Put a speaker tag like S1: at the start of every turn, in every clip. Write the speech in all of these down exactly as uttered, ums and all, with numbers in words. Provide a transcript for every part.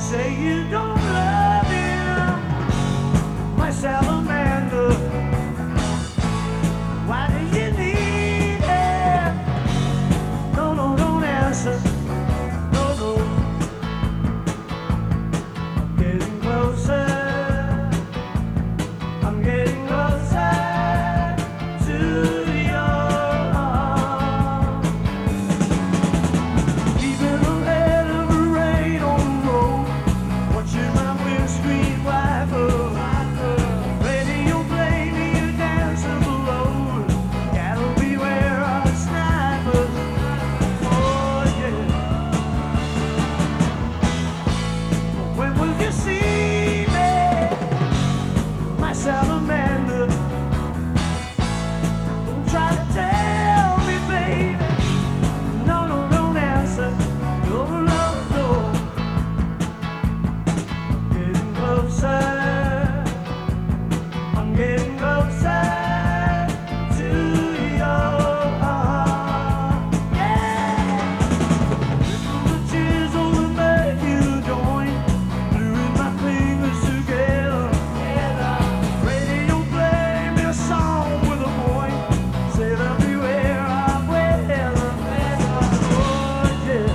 S1: say you don't love him, my salamander. Why do you need him? No, no, don't answer. No, no. I'm getting closer. I'm getting closer to your arms. Keeping ahead of the rain on the road, watching my windscreen wiper. Radio play me a dancing below. Gotta beware of snipers. Oh yeah. When will you see me, my salamander? Don't try to tell me, baby. No, no, don't answer. No, no, no. Getting closer. I'm getting closer to your heart. Yeah. Little the tears over make you join. Gluing my fingers together. Radio play me a song with a point. Say that beware of weather. Oh yeah.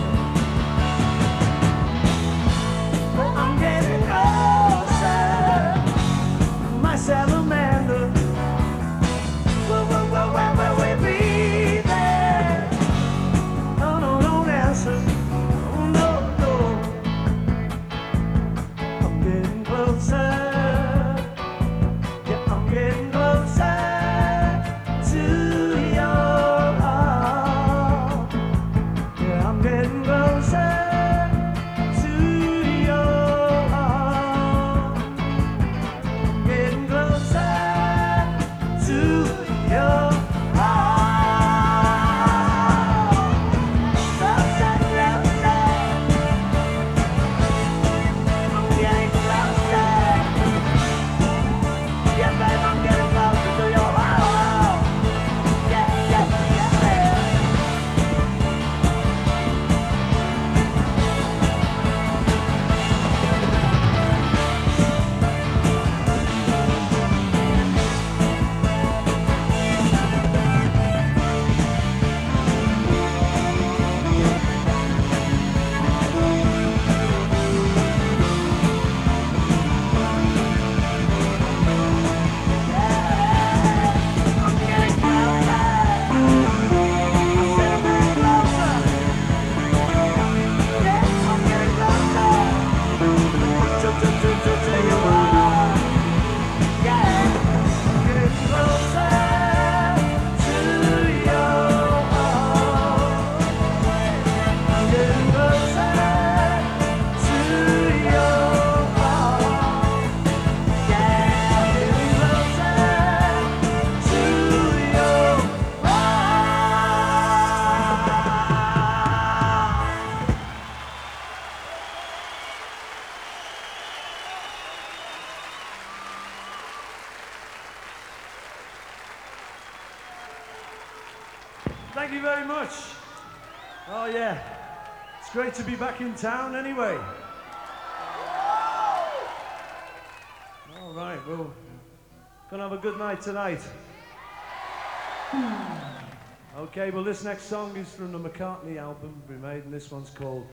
S1: Oh, I'm getting closer, my salamander. Where, where, where, where, where we be there? No, no, don't answer. Oh, no, no. I'm getting closer. Yeah, I'm getting closer to your heart. Yeah, I'm getting closer to your heart. Getting closer to your heart. Closer, closer. I'm getting closer. Yeah, babe, I'm getting closer to your heart. Yeah, yeah, yeah. I'm getting closer. I said I'm getting closer. Yeah, I'm getting closer to, to, to, to, to your heart. Yeah, I'm getting closer to your heart. I'm getting closer to your heart. Yeah, I'm getting closer to your heart. Thank you very much. Oh yeah, it's great to be back in town anyway. All right, well, gonna have a good night tonight. Okay, well this next song is from the McCartney album we made, and this one's called